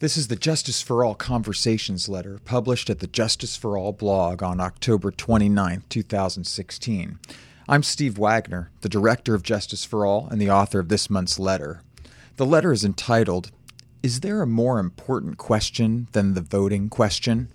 This is the Justice for All Conversations letter published at the Justice for All blog on October 29, 2016. I'm Steve Wagner, the director of Justice for All and the author of this month's letter. The letter is entitled, "Is there a more important question than the voting question?"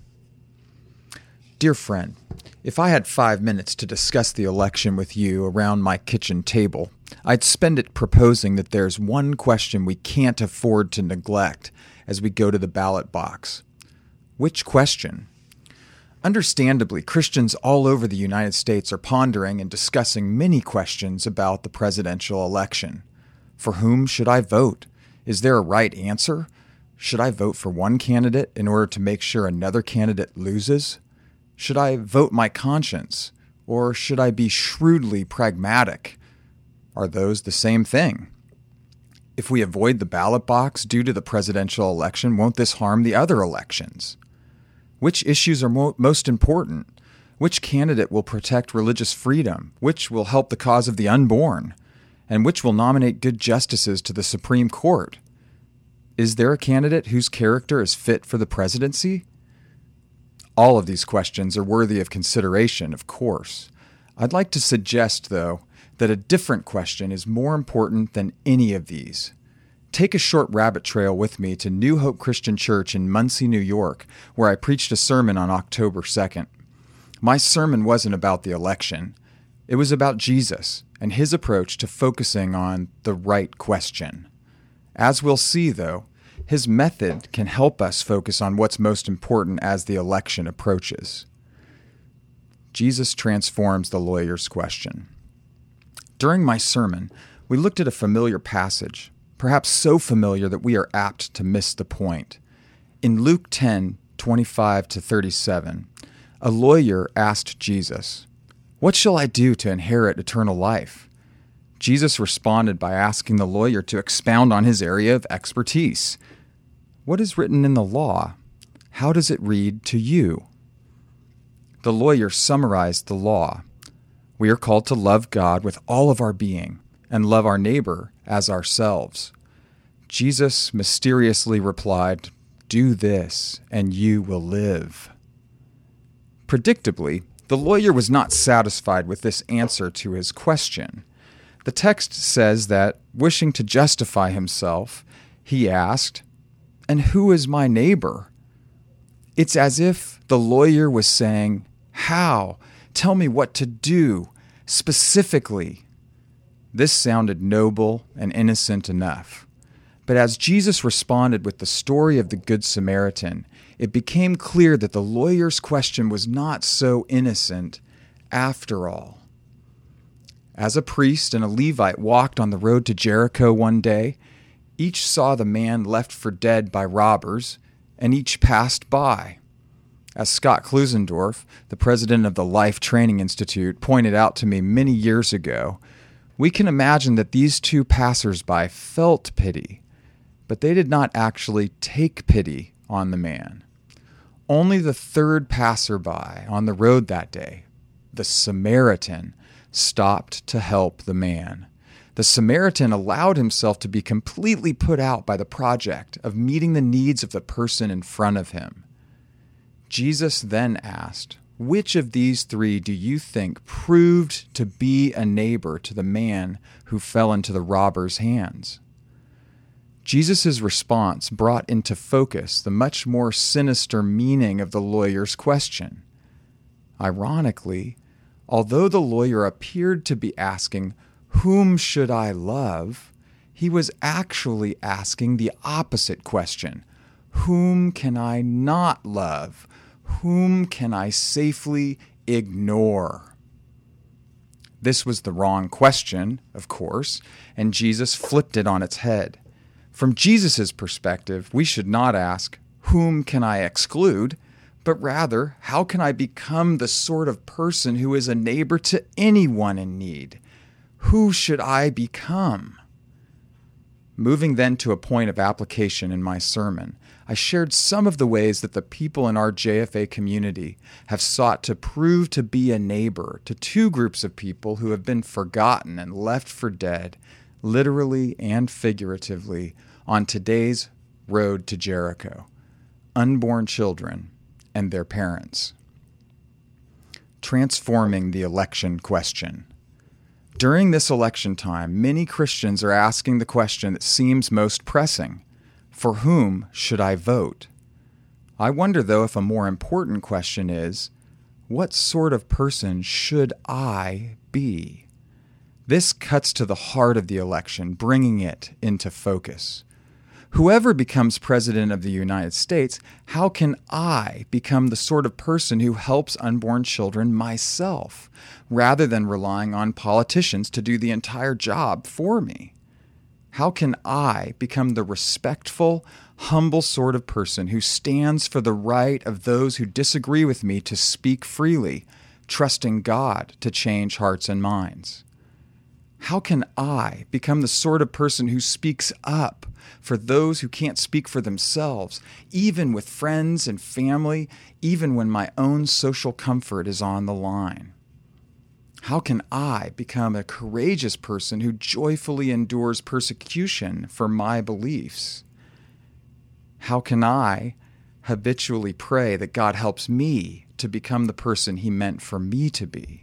Dear friend, if I had 5 minutes to discuss the election with you around my kitchen table, I'd spend it proposing that there's one question we can't afford to neglect as we go to the ballot box. Which question? Understandably, Christians all over the United States are pondering and discussing many questions about the presidential election. For whom should I vote? Is there a right answer? Should I vote for one candidate in order to make sure another candidate loses? Should I vote my conscience? Or should I be shrewdly pragmatic? Are those the same thing? If we avoid the ballot box due to the presidential election, won't this harm the other elections? Which issues are most important? Which candidate will protect religious freedom? Which will help the cause of the unborn? And which will nominate good justices to the Supreme Court? Is there a candidate whose character is fit for the presidency? All of these questions are worthy of consideration, of course. I'd like to suggest, though, that a different question is more important than any of these. Take a short rabbit trail with me to New Hope Christian Church in Muncie, New York, where I preached a sermon on October 2nd. My sermon wasn't about the election. It was about Jesus and his approach to focusing on the right question. As we'll see, though, his method can help us focus on what's most important as the election approaches. Jesus transforms the lawyer's question. During my sermon, we looked at a familiar passage, perhaps so familiar that we are apt to miss the point. In Luke 10:25-37, a lawyer asked Jesus, "What shall I do to inherit eternal life?" Jesus responded by asking the lawyer to expound on his area of expertise. "What is written in the law? How does it read to you?" The lawyer summarized the law. We are called to love God with all of our being and love our neighbor as ourselves. Jesus mysteriously replied, "Do this, and you will live." Predictably, the lawyer was not satisfied with this answer to his question. The text says that, wishing to justify himself, he asked, "And who is my neighbor?" It's as if the lawyer was saying, "How? Tell me what to do, specifically." This sounded noble and innocent enough. But as Jesus responded with the story of the Good Samaritan, it became clear that the lawyer's question was not so innocent after all. As a priest and a Levite walked on the road to Jericho one day, each saw the man left for dead by robbers, and each passed by. As Scott Klusendorf, the president of the Life Training Institute, pointed out to me many years ago, we can imagine that these two passers-by felt pity, but they did not actually take pity on the man. Only the third passerby on the road that day, the Samaritan, stopped to help the man. The Samaritan allowed himself to be completely put out by the project of meeting the needs of the person in front of him. Jesus then asked, "Which of these three do you think proved to be a neighbor to the man who fell into the robber's hands?" Jesus' response brought into focus the much more sinister meaning of the lawyer's question. Ironically, although the lawyer appeared to be asking, "Whom should I love?" he was actually asking the opposite question. Whom can I not love? Whom can I safely ignore? This was the wrong question, of course, and Jesus flipped it on its head. From Jesus' perspective, we should not ask, "Whom can I exclude?" but rather, "How can I become the sort of person who is a neighbor to anyone in need? Who should I become?" Moving then to a point of application in my sermon, I shared some of the ways that the people in our JFA community have sought to prove to be a neighbor to two groups of people who have been forgotten and left for dead, literally and figuratively, on today's Road to Jericho: Unborn Children and Their Parents. Transforming the election question. During this election time, many Christians are asking the question that seems most pressing: for whom should I vote? I wonder, though, if a more important question is, what sort of person should I be? This cuts to the heart of the election, bringing it into focus. Whoever becomes president of the United States, how can I become the sort of person who helps unborn children myself, rather than relying on politicians to do the entire job for me? How can I become the respectful, humble sort of person who stands for the right of those who disagree with me to speak freely, trusting God to change hearts and minds? How can I become the sort of person who speaks up for those who can't speak for themselves, even with friends and family, even when my own social comfort is on the line? How can I become a courageous person who joyfully endures persecution for my beliefs? How can I habitually pray that God helps me to become the person He meant for me to be?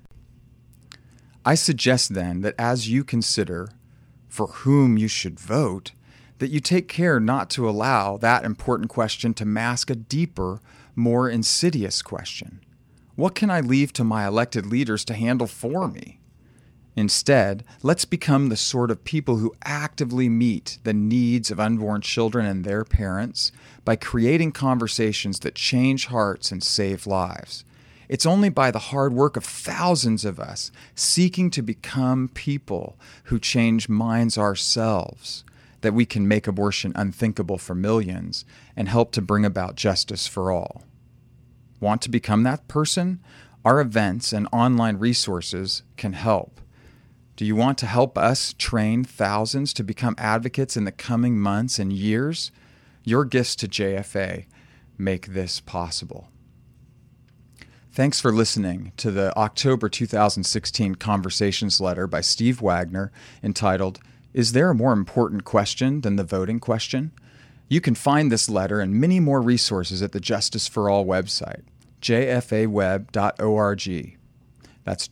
I suggest then that as you consider for whom you should vote, that you take care not to allow that important question to mask a deeper, more insidious question. What can I leave to my elected leaders to handle for me? Instead, let's become the sort of people who actively meet the needs of unborn children and their parents by creating conversations that change hearts and save lives. It's only by the hard work of thousands of us seeking to become people who change minds ourselves that we can make abortion unthinkable for millions and help to bring about justice for all. Want to become that person? Our events and online resources can help. Do you want to help us train thousands to become advocates in the coming months and years? Your gifts to JFA make this possible. Thanks for listening to the October 2016 Conversations letter by Steve Wagner entitled, "Is There a More Important Question Than the Voting Question?" You can find this letter and many more resources at the Justice for All website, jfaweb.org. That's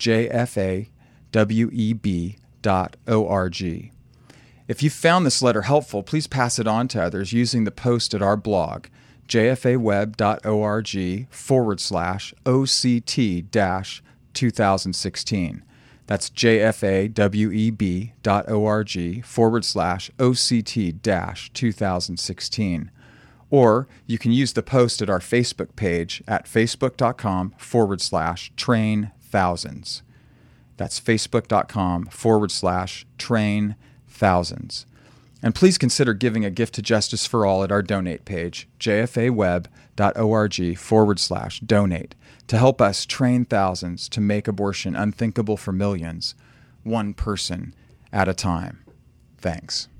jfaweb.org. If you found this letter helpful, please pass it on to others using the post at our blog, jfaweb.org/OCT-2016. That's jfaweb.org/OCT-2016. Or you can use the post at our Facebook page at facebook.com/train thousands. That's facebook.com/train thousands. And please consider giving a gift to Justice for All at our donate page, jfaweb.org/donate, to help us train thousands to make abortion unthinkable for millions, one person at a time. Thanks.